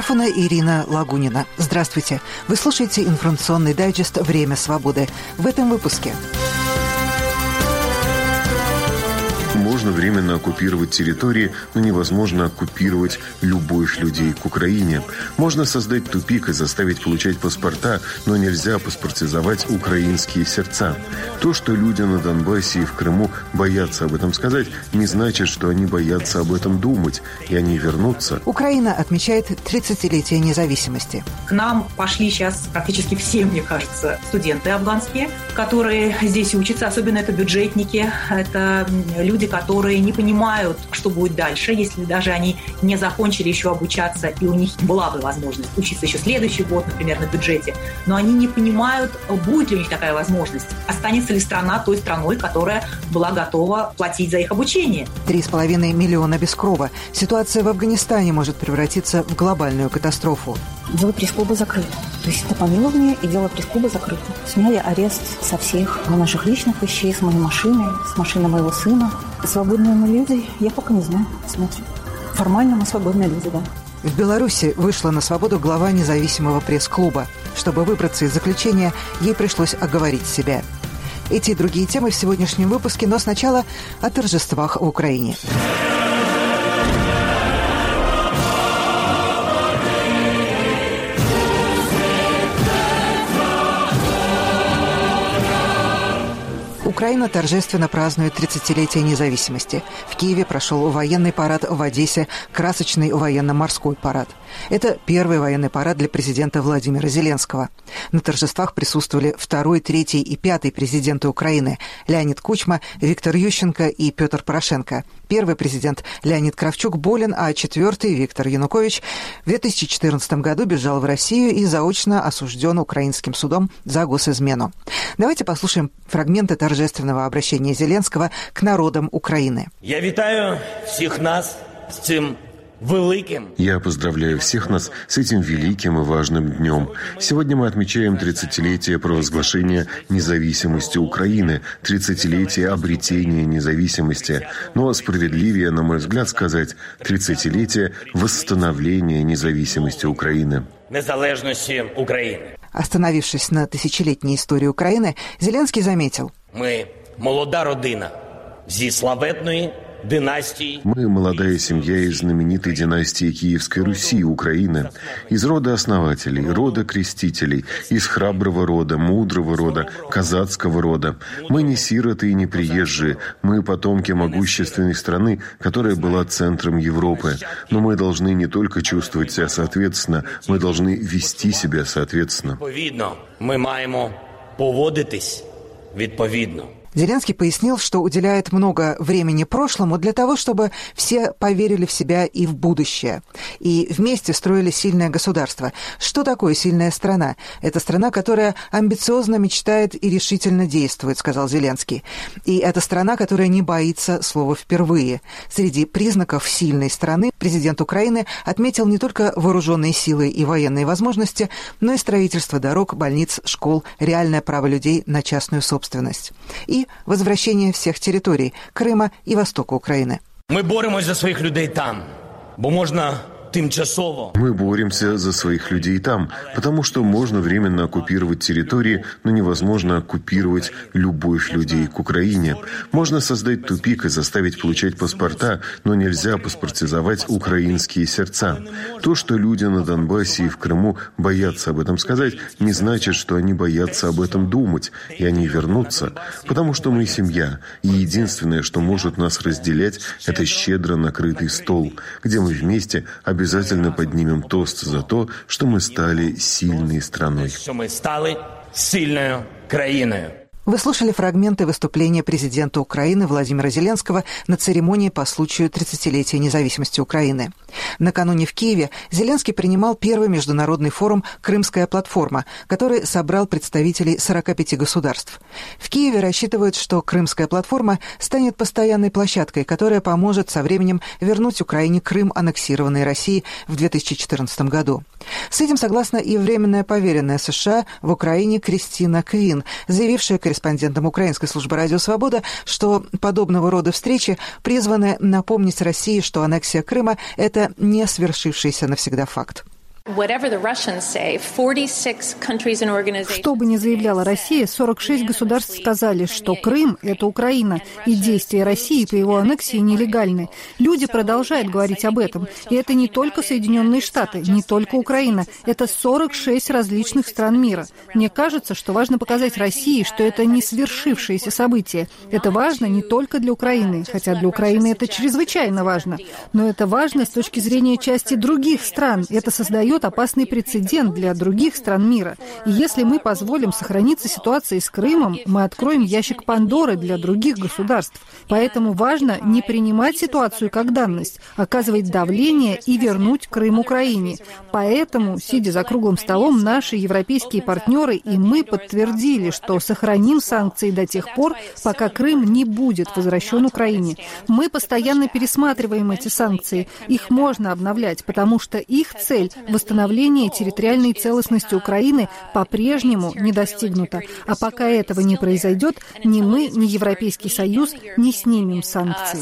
микрофона Ирина Лагунина. Здравствуйте. Вы слушаете информационный дайджест «Время свободы». В этом выпуске. Можно временно оккупировать территории, но невозможно оккупировать любовь людей к Украине. Можно создать тупик и заставить получать паспорта, но нельзя паспортизовать украинские сердца. То, что люди на Донбассе и в Крыму боятся об этом сказать, не значит, что они боятся об этом думать, и они вернутся. Украина отмечает 30-летие независимости. К нам пошли сейчас практически все, мне кажется, студенты афганские, которые здесь учатся, особенно это бюджетники, это люди, которые не понимают, что будет дальше, если даже они не закончили еще обучаться, и у них была бы возможность учиться еще следующий год, например, на бюджете, но они не понимают, будет ли у них такая возможность, останется ли страна той страной, которая была готова платить за их обучение. 3,5 миллиона без крова. Ситуация в Афганистане может превратиться в глобальную катастрофу. Дело пресс-клуба закрыто. То есть это помилование, и дело пресс-клуба закрыто. Сняли арест со всех наших личных вещей, с моей машины, с машины моего сына. Свободные мы люди, я пока не знаю, смотрю. Формально мы свободные люди, да. В Беларуси вышла на свободу глава независимого пресс-клуба. Чтобы выбраться из заключения, ей пришлось оговорить себя. Эти и другие темы в сегодняшнем выпуске, но сначала о торжествах в Украине. Украина торжественно празднует 30-летие независимости. В Киеве прошел военный парад, в Одессе – красочный военно-морской парад. Это первый военный парад для президента Владимира Зеленского. На торжествах присутствовали второй, третий и пятый президенты Украины – Леонид Кучма, Виктор Ющенко и Петр Порошенко. Первый президент Леонид Кравчук болен, а четвертый, Виктор Янукович, в 2014 году бежал в Россию и заочно осужден украинским судом за госизмену. Давайте послушаем фрагменты торжественного обращения Зеленского к народам Украины. Я витаю всех нас с цим великим. Я поздравляю всех нас с этим великим и важным днем. Сегодня мы отмечаем 30-летие провозглашения независимости Украины, 30-летие обретения независимости. Но справедливее, на мой взгляд, сказать 30-летие восстановления независимости Украины. Незалежности Украины. Остановившись на тысячелетней истории Украины, Зеленский заметил: «Мы молода родина зі славетної династии». Мы молодая семья из знаменитой династии Киевской Руси, Украины, из рода основателей, рода крестителей, из храброго рода, мудрого рода, казацкого рода. Мы не сироты и не приезжие, мы потомки могущественной страны, которая была центром Европы. Но мы должны не только чувствовать себя соответственно, мы должны вести себя соответственно. Відповідно, ми маємо поводитись відповідно. Зеленский пояснил, что уделяет много времени прошлому для того, чтобы все поверили в себя и в будущее. И вместе строили сильное государство. Что такое сильная страна? Это страна, которая амбициозно мечтает и решительно действует, сказал Зеленский. И это страна, которая не боится слова «впервые». Среди признаков сильной страны президент Украины отметил не только вооруженные силы и военные возможности, но и строительство дорог, больниц, школ, реальное право людей на частную собственность. И возвращение всех территорий Крыма и востока Украины. Ми боремось за своїх людей там, бо можна тимчасово. Мы боремся за своих людей там, потому что можно временно оккупировать территории, но невозможно оккупировать любовь людей к Украине. Можно создать тупик и заставить получать паспорта, но нельзя паспортизовать украинские сердца. То, что люди на Донбассе и в Крыму боятся об этом сказать, не значит, что они боятся об этом думать, и они вернутся, потому что мы семья, и единственное, что может нас разделять, это щедро накрытый стол, где мы вместе обязательно поднимем тост за то, что мы стали сильной страной. Что мы стали сильной країною. Вы слушали фрагменты выступления президента Украины Владимира Зеленского на церемонии по случаю 30-летия независимости Украины. Накануне в Киеве Зеленский принимал первый международный форум «Крымская платформа», который собрал представителей 45 государств. В Киеве рассчитывают, что Крымская платформа станет постоянной площадкой, которая поможет со временем вернуть Украине Крым, аннексированный Россией в 2014 году. С этим согласна и временная поверенная США в Украине Кристина Квин, заявившая корреспондентам Украинской службы «Радио Свобода», что подобного рода встречи призваны напомнить России, что аннексия Крыма – это не свершившийся навсегда факт. Что бы ни заявляла Россия, 46 государств сказали, что Крым – это Украина, и действия России по его аннексии нелегальны. Люди продолжают говорить об этом. И это не только Соединенные Штаты, не только Украина. Это 46 различных стран мира. Мне кажется, что важно показать России, что это не свершившееся событие. Это важно не только для Украины, хотя для Украины это чрезвычайно важно. Но это важно с точки зрения части других стран. Это создает опасный прецедент для других стран мира. И если мы позволим сохраниться ситуации с Крымом, мы откроем ящик Пандоры для других государств. Поэтому важно не принимать ситуацию как данность, оказывать давление и вернуть Крым Украине. Поэтому, сидя за круглым столом, наши европейские партнеры и мы подтвердили, что сохраним санкции до тех пор, пока Крым не будет возвращен Украине. Мы постоянно пересматриваем эти санкции. Их можно обновлять, потому что их цель – восстановление территориальной целостности Украины по-прежнему не достигнуто. А пока этого не произойдет, ни мы, ни Европейский Союз не снимем санкции.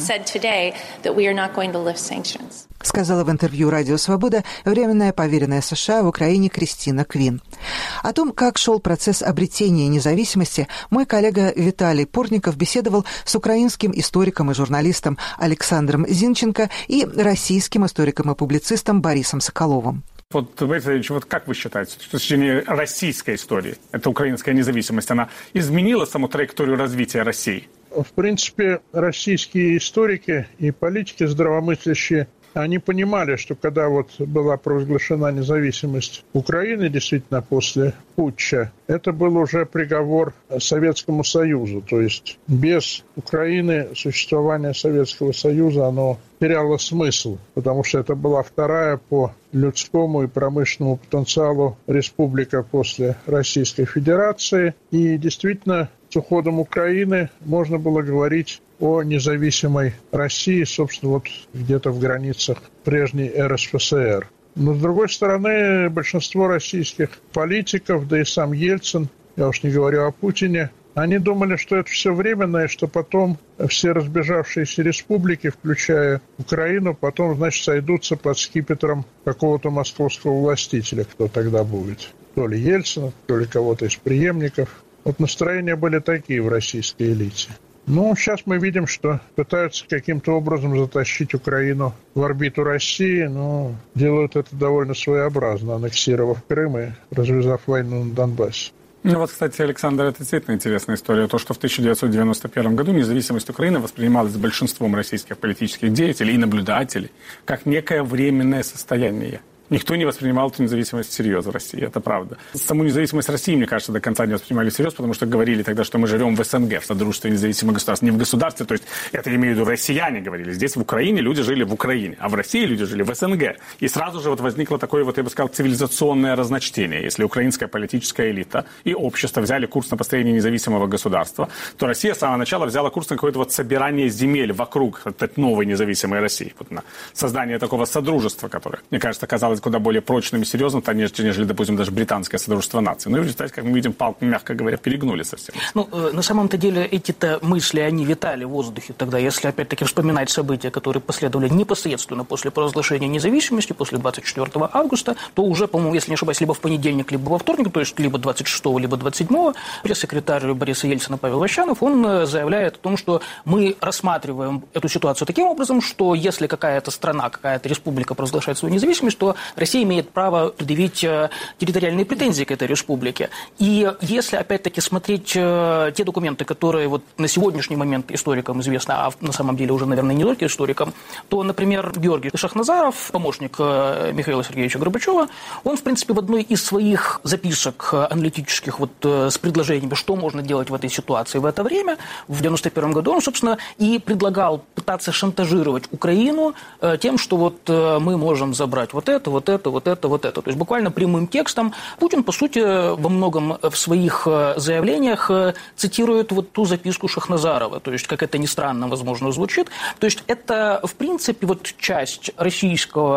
Сказала в интервью «Радио Свобода» временная поверенная США в Украине Кристина Квин. О том, как шел процесс обретения независимости, мой коллега Виталий Портников беседовал с украинским историком и журналистом Александром Зинченко и российским историком и публицистом Борисом Соколовым. Вот, Борис Ильич, вот как вы считаете, с точки зрения российской истории, эта украинская независимость, она изменила саму траекторию развития России? В принципе, российские историки и политики здравомыслящие, они понимали, что когда вот была провозглашена независимость Украины, действительно, после путча, это был уже приговор Советскому Союзу. То есть без Украины существование Советского Союза, оно теряло смысл, потому что это была вторая по людскому и промышленному потенциалу республика после Российской Федерации. И действительно, с уходом Украины можно было говорить о независимой России, собственно, вот где-то в границах прежней РСФСР. Но, с другой стороны, большинство российских политиков, да и сам Ельцин, я уж не говорю о Путине, они думали, что это все временно, и что потом все разбежавшиеся республики, включая Украину, потом, значит, сойдутся под скипетром какого-то московского властителя, кто тогда будет. То ли Ельцина, то ли кого-то из преемников. Вот настроения были такие в российской элите. Ну, сейчас мы видим, что пытаются каким-то образом затащить Украину в орбиту России, но делают это довольно своеобразно, аннексировав Крым и развязав войну на Донбассе. Ну вот, кстати, Александр, это действительно интересная история. То, что в 1991 году независимость Украины воспринималась большинством российских политических деятелей и наблюдателей как некое временное состояние. Никто не воспринимал эту независимость всерьез в России, это правда. Саму независимость России, мне кажется, до конца не воспринимали всерьез, потому что говорили тогда, что мы живем в СНГ, в Содружестве независимых государств. Не в государстве, то есть это, я имею в виду, россияне говорили. Здесь в Украине люди жили в Украине, а в России люди жили в СНГ. И сразу же вот возникло такое, вот я бы сказал, цивилизационное разночтение. Если украинская политическая элита и общество взяли курс на построение независимого государства, то Россия с самого начала взяла курс на какое-то вот собирание земель вокруг этой новой независимой России. Вот на создание такого содружества, которое, мне кажется, казалось куда более прочным и серьезным, нежели, допустим, даже британское Содружество наций. Ну и в результате, как мы видим, палку, мягко говоря, перегнули совсем. Ну, на самом-то деле, эти-то мысли, они витали в воздухе тогда, если, опять-таки, вспоминать события, которые последовали непосредственно после провозглашения независимости, после 24 августа, то уже, по-моему, если не ошибаюсь, либо в понедельник, либо во вторник, то есть либо 26, либо 27, пресс-секретарь Бориса Ельцина Павел Ващанов, он заявляет о том, что мы рассматриваем эту ситуацию таким образом, что если какая-то страна, какая-то республика провозглашает свою независимость, то Россия имеет право предъявить территориальные претензии к этой республике. И если, опять-таки, смотреть те документы, которые вот на сегодняшний момент историкам известны, а на самом деле уже, наверное, не только историкам, то, например, Георгий Шахназаров, помощник Михаила Сергеевича Горбачева, он, в принципе, в одной из своих записок аналитических вот с предложениями, что можно делать в этой ситуации в это время, в 1991 году, он, собственно, и предлагал пытаться шантажировать Украину тем, что вот мы можем забрать вот это, вот это, вот это, вот это. То есть буквально прямым текстом Путин, по сути, во многом в своих заявлениях цитирует вот ту записку Шахназарова. То есть, как это ни странно, возможно, звучит. То есть это, в принципе, вот часть российского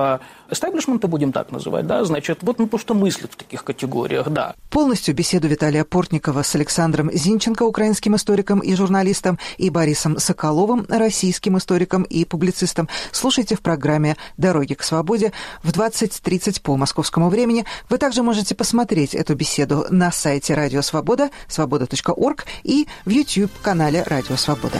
эстаблишмента, будем так называть, да, значит, вот он просто мыслит в таких категориях, да. Полностью беседу Виталия Портникова с Александром Зинченко, украинским историком и журналистом, и Борисом Соколовым, российским историком и публицистом, слушайте в программе «Дороги к свободе» в 20:30 по московскому времени. Вы также можете посмотреть эту беседу на сайте Радио Свобода, свобода.орг, и в YouTube-канале Радио Свобода.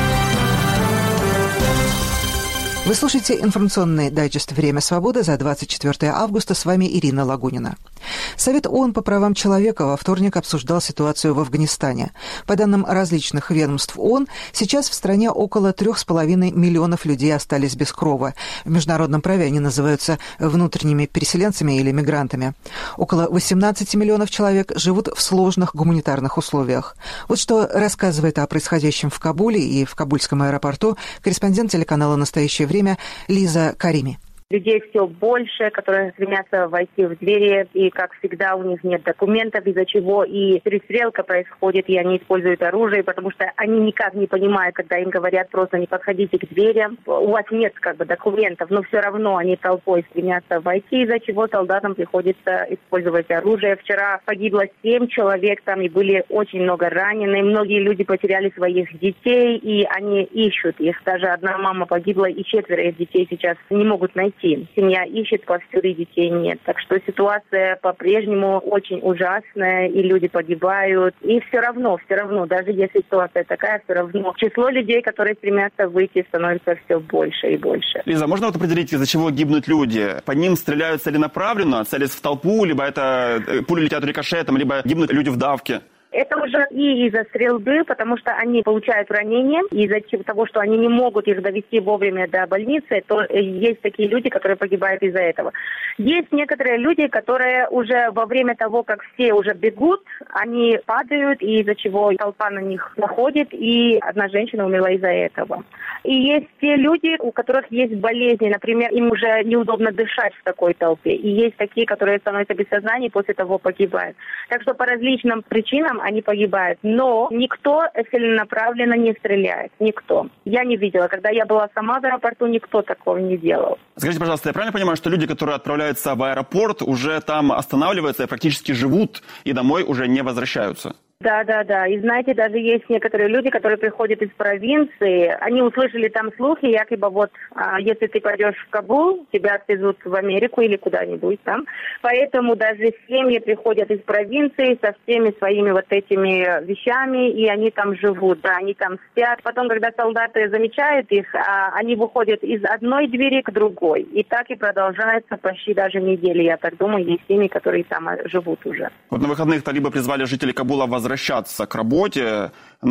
Вы слушаете информационный дайджест «Время свободы» за 24 августа. С вами Ирина Лагунина. Совет ООН по правам человека во вторник обсуждал ситуацию в Афганистане. По данным различных ведомств ООН, сейчас в стране около 3,5 миллионов людей остались без крова. В международном праве они называются внутренними переселенцами или мигрантами. Около 18 миллионов человек живут в сложных гуманитарных условиях. Вот что рассказывает о происходящем в Кабуле и в Кабульском аэропорту корреспондент телеканала «Настоящее время» Лиза Карими. Людей все больше, которые стремятся войти в двери, и, как всегда, у них нет документов, из-за чего и перестрелка происходит, и они используют оружие, потому что они никак не понимают, когда им говорят просто не подходите к дверям, у вас нет документов, но все равно они толпой стремятся войти, из-за чего солдатам приходится использовать оружие. Вчера погибло 7 человек там, и были очень много ранены, многие люди потеряли своих детей, и они ищут их. Даже одна мама погибла, и 4 их детей сейчас не могут найти. Семья ищет повсюду, и детей нет. Так что ситуация по-прежнему очень ужасная, и люди погибают. И все равно, даже если ситуация такая, все равно число людей, которые стремятся выйти, становится все больше и больше. Лиза, можно определить, из-за чего гибнут люди? По ним стреляют целенаправленно, целясь в толпу, либо это пули летят рикошетом, либо гибнут люди в давке? Это уже и из-за стрельбы, потому что они получают ранения, и из-за того, что они не могут их довести вовремя до больницы, то есть такие люди, которые погибают из-за этого. Есть некоторые люди, которые уже во время того, как все уже бегут, они падают, и из-за чего толпа на них находит, и одна женщина умерла из-за этого. И есть те люди, у которых есть болезни, например, им уже неудобно дышать в такой толпе. И есть такие, которые становятся без сознания и после того погибают. Так что по различным причинам они погибают. Но никто целенаправленно не стреляет. Никто. Я не видела. Когда я была сама в аэропорту, никто такого не делал. Скажите, пожалуйста, я правильно понимаю, что люди, которые отправляются в аэропорт, уже там останавливаются и практически живут, и домой уже не возвращаются? Да. И знаете, даже есть некоторые люди, которые приходят из провинции, они услышали там слухи, якобы если ты пойдешь в Кабул, тебя отвезут в Америку или куда-нибудь там. Поэтому даже семьи приходят из провинции со всеми своими этими вещами, и они там живут, да, они там спят. Потом, когда солдаты замечают их, они выходят из одной двери к другой. И так и продолжается почти даже недели, я так думаю, есть семьи, которые там живут уже. Вот на выходных талибы призвали жителей Кабула возвращаться к работе,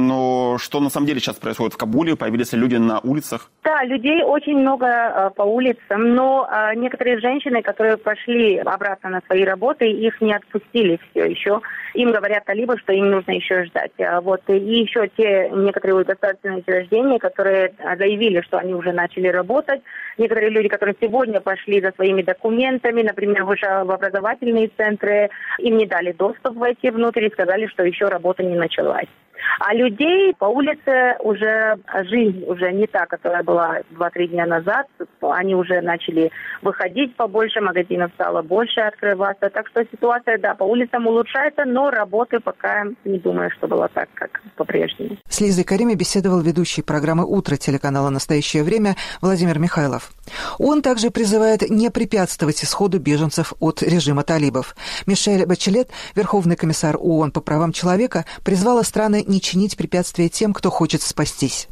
но что на самом деле сейчас происходит в Кабуле? Появились ли люди на улицах? Да, людей очень много по улицам, но некоторые женщины, которые пошли обратно на свои работы, их не отпустили все еще. Им говорят талибы, что им нужно еще ждать. И еще те некоторые государственные учреждения, которые заявили, что они уже начали работать. Некоторые люди, которые сегодня пошли за своими документами, например, в образовательные центры, им не дали доступ войти внутрь и сказали, что еще работа не началась. А людей по улице уже жизнь уже не та, которая была 2-3 дня назад. Они уже начали выходить побольше, магазинов стало больше открываться. Так что ситуация, да, по улицам улучшается, но работы пока не думаю, что было так, как по-прежнему. С Лизой Карими беседовал ведущий программы «Утро» телеканала «Настоящее время» Владимир Михайлов. Он также призывает не препятствовать исходу беженцев от режима талибов. Мишель Бачелет, Верховный комиссар ООН по правам человека, призвала страны не чинить препятствия тем, кто хочет спастись.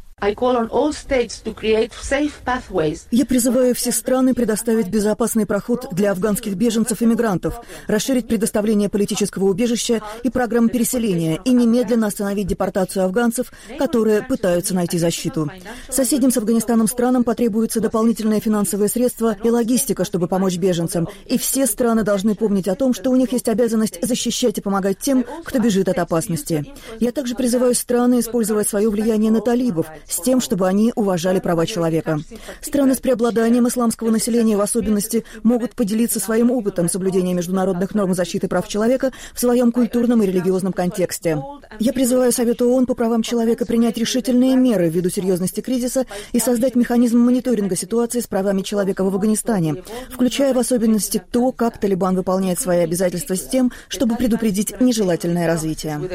Я призываю все страны предоставить безопасный проход для афганских беженцев и мигрантов, расширить предоставление политического убежища и программ переселения и немедленно остановить депортацию афганцев, которые пытаются найти защиту. Соседним с Афганистаном странам потребуются дополнительные финансовые средства и логистика, чтобы помочь беженцам. И все страны должны помнить о том, что у них есть обязанность защищать и помогать тем, кто бежит от опасности. Я также призываю страны использовать свое влияние на талибов, с тем, чтобы они уважали права человека. Страны с преобладанием исламского населения в особенности могут поделиться своим опытом соблюдения международных норм защиты прав человека в своем культурном и религиозном контексте. Я призываю Совет ООН по правам человека принять решительные меры ввиду серьезности кризиса и создать механизм мониторинга ситуации с правами человека в Афганистане, включая в особенности то, как Талибан выполняет свои обязательства с тем, чтобы предупредить нежелательное развитие.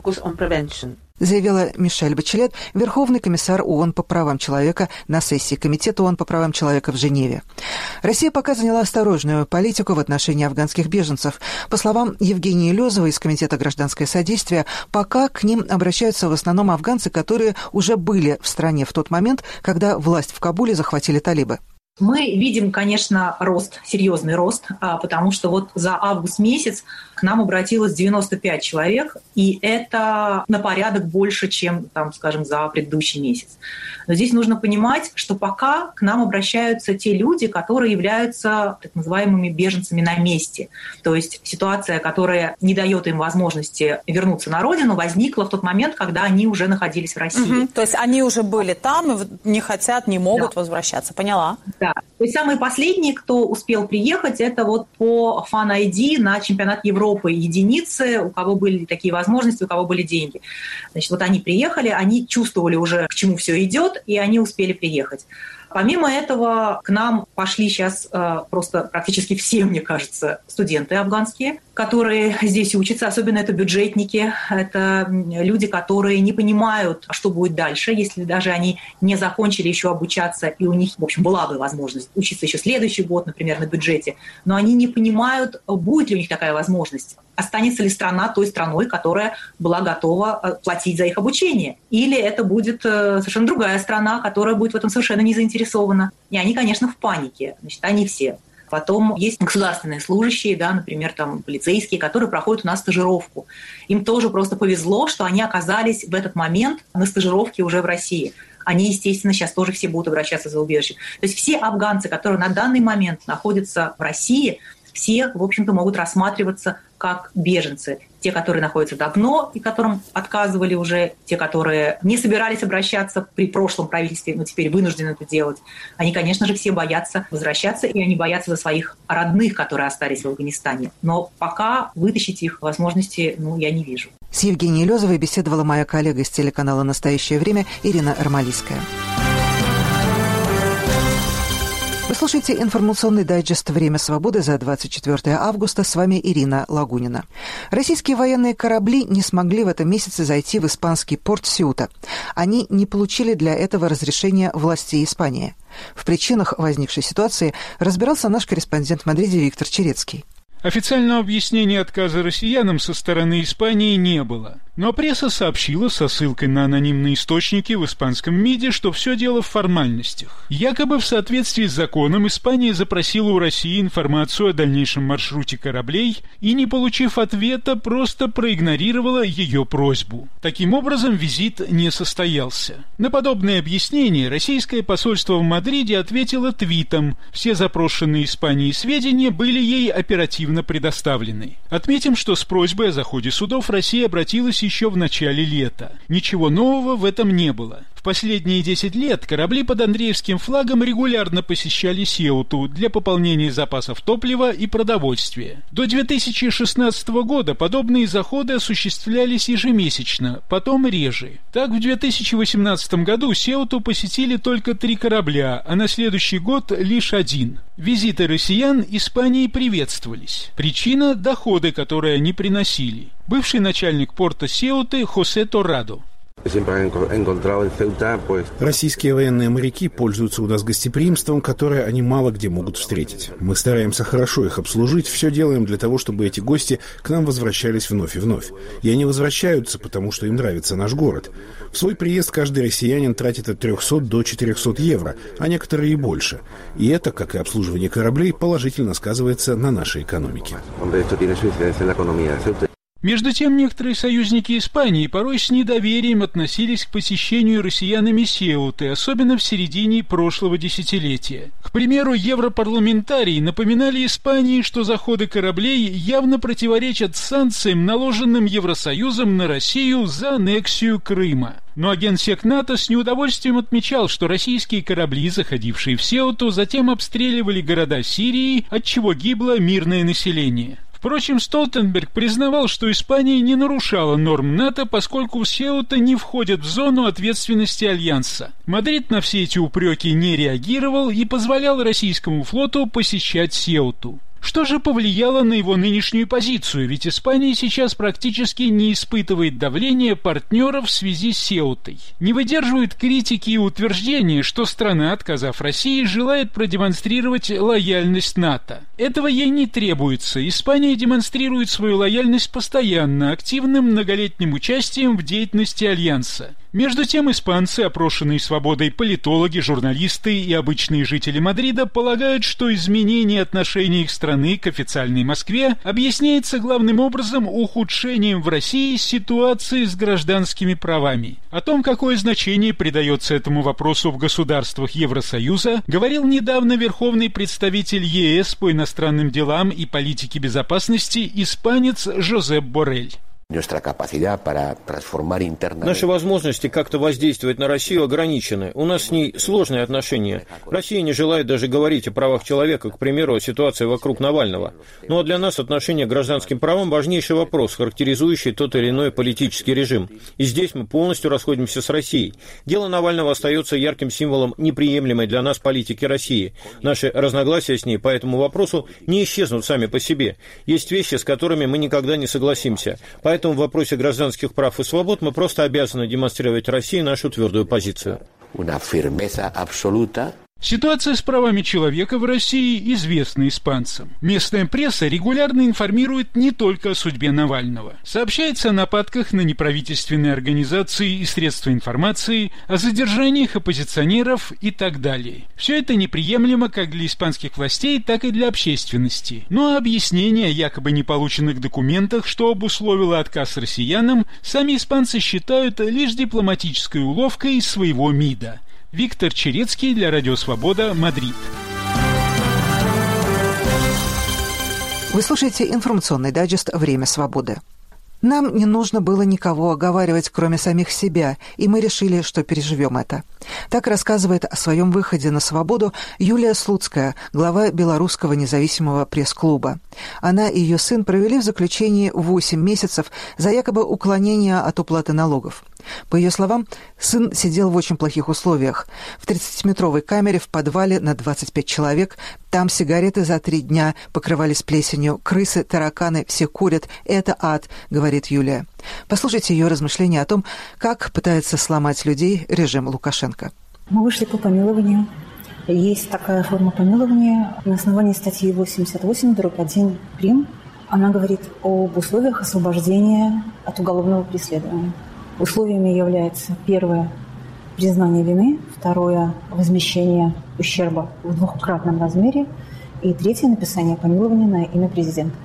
Заявила Мишель Бачелет, Верховный комиссар ООН по правам человека на сессии Комитета ООН по правам человека в Женеве. Россия пока заняла осторожную политику в отношении афганских беженцев. По словам Евгении Лёзовой из Комитета «Гражданское содействие», пока к ним обращаются в основном афганцы, которые уже были в стране в тот момент, когда власть в Кабуле захватили талибы. Мы видим, конечно, серьезный рост, потому что вот за август месяц к нам обратилось 95 человек, и это на порядок больше, чем, скажем, за предыдущий месяц. Но здесь нужно понимать, что пока к нам обращаются те люди, которые являются так называемыми беженцами на месте. То есть ситуация, которая не дает им возможности вернуться на родину, возникла в тот момент, когда они уже находились в России. Угу. То есть они уже были там и не хотят, не могут возвращаться. Поняла? Да. То есть самые последние, кто успел приехать, это вот по Fan ID на чемпионат Европы единицы, у кого были такие возможности, у кого были деньги. Значит, вот они приехали, они чувствовали уже, к чему все идет, и они успели приехать. Помимо этого, к нам пошли сейчас просто практически все, мне кажется, студенты афганские, которые здесь учатся, особенно это бюджетники, это люди, которые не понимают, что будет дальше, если даже они не закончили еще обучаться, и у них, в общем, была бы возможность учиться еще следующий год, например, на бюджете, но они не понимают, будет ли у них такая возможность. Останется ли страна той страной, которая была готова платить за их обучение? Или это будет совершенно другая страна, которая будет в этом совершенно не заинтересована? И они, конечно, в панике. Значит, они все. Потом есть государственные служащие, да, например, там, полицейские, которые проходят у нас стажировку. Им тоже просто повезло, что они оказались в этот момент на стажировке уже в России. Они, естественно, сейчас тоже все будут обращаться за убежищем. То есть все афганцы, которые на данный момент находятся в России, все, в общем-то, могут рассматриваться как беженцы. Те, которые находятся давно и которым отказывали уже, те, которые не собирались обращаться при прошлом правительстве, но теперь вынуждены это делать, они, конечно же, все боятся возвращаться, и они боятся за своих родных, которые остались в Афганистане. Но пока вытащить их возможности, я не вижу. С Евгенией Лёзовой беседовала моя коллега из телеканала «Настоящее время» Ирина Армалийская. Вы слушаете информационный дайджест «Время свободы» за 24 августа. С вами Ирина Лагунина. Российские военные корабли не смогли в этом месяце зайти в испанский порт Сеута. Они не получили для этого разрешения властей Испании. В причинах возникшей ситуации разбирался наш корреспондент в Мадриде Виктор Черецкий. Официального объяснения отказа россиянам со стороны Испании не было. Но пресса сообщила со ссылкой на анонимные источники в испанском МИДе, что все дело в формальностях. Якобы в соответствии с законом Испания запросила у России информацию о дальнейшем маршруте кораблей и, не получив ответа, просто проигнорировала ее просьбу. Таким образом, визит не состоялся. На подобное объяснение российское посольство в Мадриде ответило твитом. Все запрошенные Испанией сведения были ей оперативно предоставлены. Отметим, что с просьбой о заходе судов Россия обратилась еще в начале лета. Ничего нового в этом не было. В последние 10 лет корабли под Андреевским флагом регулярно посещали Сеуту для пополнения запасов топлива и продовольствия. До 2016 года подобные заходы осуществлялись ежемесячно, потом реже. Так, в 2018 году Сеуту посетили только 3 корабля, а на следующий год лишь 1. Визиты россиян Испании приветствовались. Причина – доходы, которые они приносили. Бывший начальник порта Сеуты Хосе Торрадо. Российские военные моряки пользуются у нас гостеприимством, которое они мало где могут встретить. Мы стараемся хорошо их обслужить, все делаем для того, чтобы эти гости к нам возвращались вновь и вновь. И они возвращаются, потому что им нравится наш город. В свой приезд каждый россиянин тратит от 300 до 400 евро, а некоторые и больше. И это, как и обслуживание кораблей, положительно сказывается на нашей экономике. Между тем, некоторые союзники Испании порой с недоверием относились к посещению россиянами Сеуты, особенно в середине прошлого десятилетия. К примеру, европарламентарии напоминали Испании, что заходы кораблей явно противоречат санкциям, наложенным Евросоюзом на Россию за аннексию Крыма. Но генсек НАТО с неудовольствием отмечал, что российские корабли, заходившие в Сеуту, затем обстреливали города Сирии, отчего гибло мирное население. Впрочем, Столтенберг признавал, что Испания не нарушала норм НАТО, поскольку Сеута не входит в зону ответственности Альянса. Мадрид на все эти упреки не реагировал и позволял российскому флоту посещать Сеуту. Что же повлияло на его нынешнюю позицию? Ведь Испания сейчас практически не испытывает давления партнеров в связи с Сеутой. Не выдерживают критики и утверждения, что страна, отказав России, желает продемонстрировать лояльность НАТО. Этого ей не требуется. Испания демонстрирует свою лояльность постоянно, активным многолетним участием в деятельности Альянса. Между тем, испанцы, опрошенные «Свободой» политологи, журналисты и обычные жители Мадрида полагают, что изменение отношений их страны к официальной Москве объясняется главным образом ухудшением в России ситуации с гражданскими правами. О том, какое значение придается этому вопросу в государствах Евросоюза, говорил недавно верховный представитель ЕС по иностранным делам и политике безопасности испанец Жозеп Боррель. Наши возможности как-то воздействовать на Россию ограничены. У нас с ней сложные отношения. Россия не желает даже говорить о правах человека, к примеру, о ситуации вокруг Навального. Ну а для нас отношение к гражданским правам – важнейший вопрос, характеризующий тот или иной политический режим. И здесь мы полностью расходимся с Россией. Дело Навального остается ярким символом неприемлемой для нас политики России. Наши разногласия с ней по этому вопросу не исчезнут сами по себе. Есть вещи, с которыми мы никогда не согласимся. Поэтому в вопросе гражданских прав и свобод мы просто обязаны демонстрировать России нашу твердую позицию. Ситуация с правами человека в России известна испанцам. Местная пресса регулярно информирует не только о судьбе Навального. Сообщается о нападках на неправительственные организации и средства информации, о задержаниях оппозиционеров и так далее. Все это неприемлемо как для испанских властей, так и для общественности. Но объяснение о якобы неполученных документах, что обусловило отказ россиянам, сами испанцы считают лишь дипломатической уловкой своего МИДа. Виктор Черецкий для Радио Свобода, Мадрид. Вы слушаете информационный дайджест «Время свободы». Нам не нужно было никого оговаривать, кроме самих себя, и мы решили, что переживем это. Так рассказывает о своем выходе на свободу Юлия Слуцкая, глава Белорусского независимого пресс-клуба. Она и ее сын провели в заключении 8 месяцев за якобы уклонение от уплаты налогов. По ее словам, сын сидел в очень плохих условиях. В 30-метровой камере в подвале на 25 человек. Там сигареты за 3 дня покрывались плесенью. Крысы, тараканы, все курят. Это ад, говорит Юлия. Послушайте ее размышления о том, как пытается сломать людей режим Лукашенко. Мы вышли по помилованию. Есть такая форма помилования на основании статьи 88/1 Прим. Она говорит об условиях освобождения от уголовного преследования. Условиями является первое – признание вины, второе – возмещение ущерба в 2-кратном размере и третье – написание помилования на имя президента.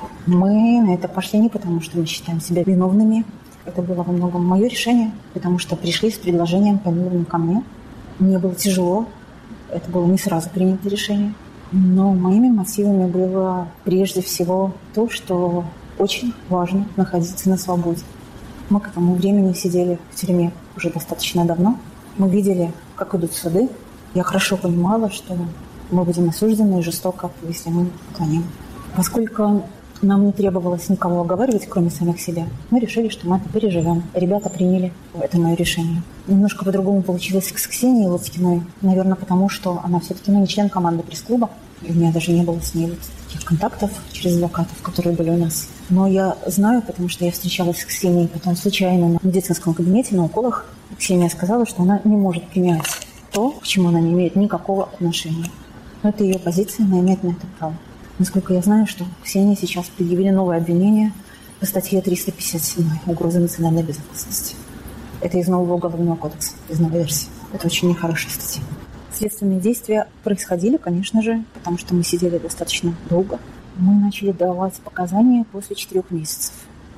Мы на это пошли не потому, что мы считаем себя виновными. Это было во многом мое решение, потому что пришли с предложением помилования ко мне. Мне было тяжело, это было не сразу принято решение. Но моими мотивами было прежде всего то, что очень важно находиться на свободе. Мы к этому времени сидели в тюрьме уже достаточно давно. Мы видели, как идут суды. Я хорошо понимала, что мы будем осуждены жестоко, если мы уклоним. Поскольку нам не требовалось никого оговаривать, кроме самих себя, мы решили, что мы это переживем. Ребята приняли это мое решение. Немножко по-другому получилось с Ксенией Луцкиной. Наверное, потому что она все-таки не член команды пресс-клуба. И у меня даже не было с ней таких контактов через адвокатов, которые были у нас. Но я знаю, потому что я встречалась с Ксенией потом случайно на медицинском кабинете, на уколах. Ксения сказала, что она не может принять то, к чему она не имеет никакого отношения. Но это ее позиция, она имеет на это право. Насколько я знаю, что Ксении сейчас предъявили новое обвинение по статье 357 «Угроза национальной безопасности». Это из нового уголовного кодекса, из новой версии. Это очень нехорошая статья. Следственные действия происходили, конечно же, потому что мы сидели достаточно долго. Мы начали давать показания после 4 месяцев.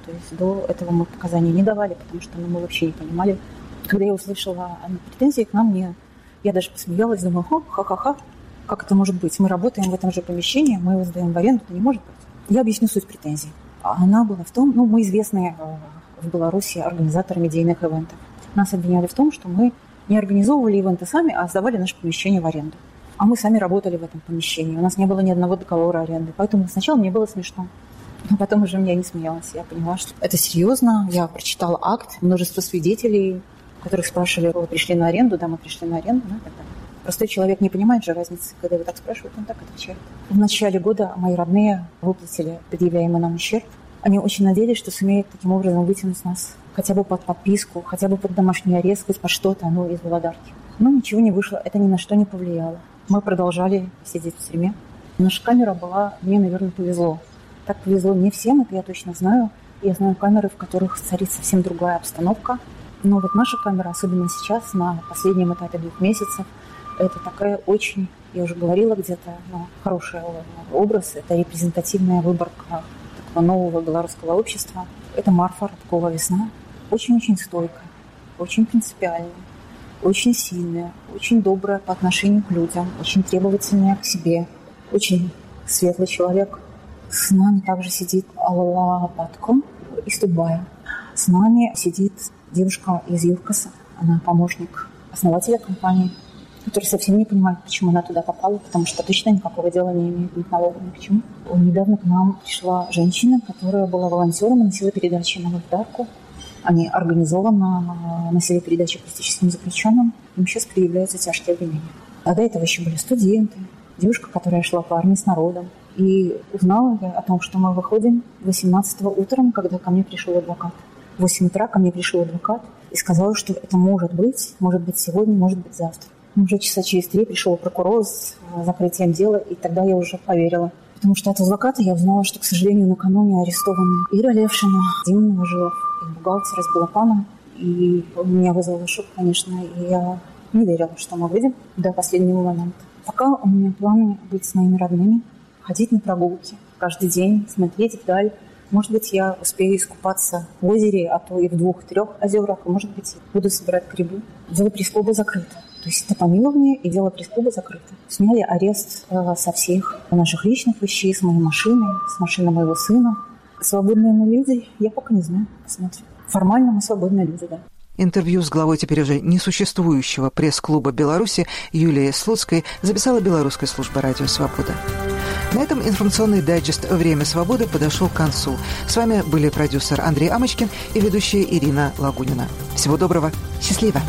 То есть до этого мы показания не давали, потому что мы вообще не понимали. Когда я услышала претензии к нам, я даже посмеялась, думаю, ха-ха-ха, как это может быть? Мы работаем в этом же помещении, мы его сдаем в аренду, это не может быть. Я объясню суть претензий. Она была в том, мы известные в Беларуси организаторы медийных ивентов. Нас обвиняли в том, что мы не организовывали ивенты сами, а сдавали наше помещение в аренду. А мы сами работали в этом помещении. У нас не было ни одного договора аренды. Поэтому сначала мне было смешно. Но потом уже я не смеялась. Я поняла, что это серьезно. Я прочитала акт, множество свидетелей, которых спрашивали, вы пришли на аренду? Да, мы пришли на аренду. И так далее. Простой человек не понимает же разницы. Когда его так спрашивают, он так отвечает. В начале года мои родные выплатили предъявляемый нам ущерб. Они очень надеялись, что сумеют таким образом вытянуть нас хотя бы под подписку, хотя бы под домашний арест, хоть под что-то, из благодарки. Но ничего не вышло, это ни на что не повлияло. Мы продолжали сидеть в тюрьме. Наша камера была, мне, наверное, повезло. Так повезло не всем, это я точно знаю. Я знаю камеры, в которых царит совсем другая обстановка. Но вот наша камера, особенно сейчас, на последнем этапе 2 месяцев, это такая очень, я уже говорила где-то, хороший образ, это репрезентативная выборка такого нового белорусского общества. Это Марфа Рябкова «Весна». Очень-очень стойкая, очень принципиальная, очень сильная, очень добрая по отношению к людям, очень требовательная к себе, очень светлый человек. С нами также сидит Алла Батко из Дубая. С нами сидит девушка из Юркаса, она помощник основателя компании, который совсем не понимает, почему она туда попала, потому что точно никакого дела не имеет ни к налогам, ни к чему. Недавно к нам пришла женщина, которая была волонтером и носила передачи на Вольдарку. Они организованно носили передачи политическим заключенным. Им сейчас предъявляются тяжкие обвинения. А до этого еще были студенты, девушка, которая шла по армии с народом. И узнала я о том, что мы выходим 18-го утром, когда ко мне пришел адвокат. В 8 утра ко мне пришел адвокат и сказал, что это может быть сегодня, может быть завтра. Уже часа через 3 пришел прокурор с закрытием дела, и тогда я уже поверила. Потому что от адвоката я узнала, что, к сожалению, накануне арестованы Ира Левшина, Дима Новожилов и бухгалтер из Балапана. И меня вызвало шок, конечно, и я не верила, что мы выйдем до последнего момента. Пока у меня планы быть с моими родными, ходить на прогулки каждый день, смотреть вдаль. Может быть, я успею искупаться в озере, а то и в 2-3 озерах, и, может быть, буду собирать грибы. Дело пресс-клуба закрыто. То есть это помилование, и дело пресс-клуба закрыто. Сняли арест со всех наших личных вещей, с моей машины, с машины моего сына. Свободные мы люди? Я пока не знаю. Посмотрим. Формально мы свободные люди, да. Интервью с главой теперь уже несуществующего пресс-клуба Беларуси Юлией Слуцкой записала Белорусская служба радио «Свобода». На этом информационный дайджест «Время свободы» подошел к концу. С вами были продюсер Андрей Амочкин и ведущая Ирина Лагунина. Всего доброго. Счастливо.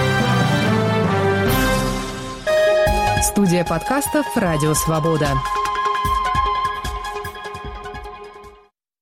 Студия подкастов «Радио Свобода».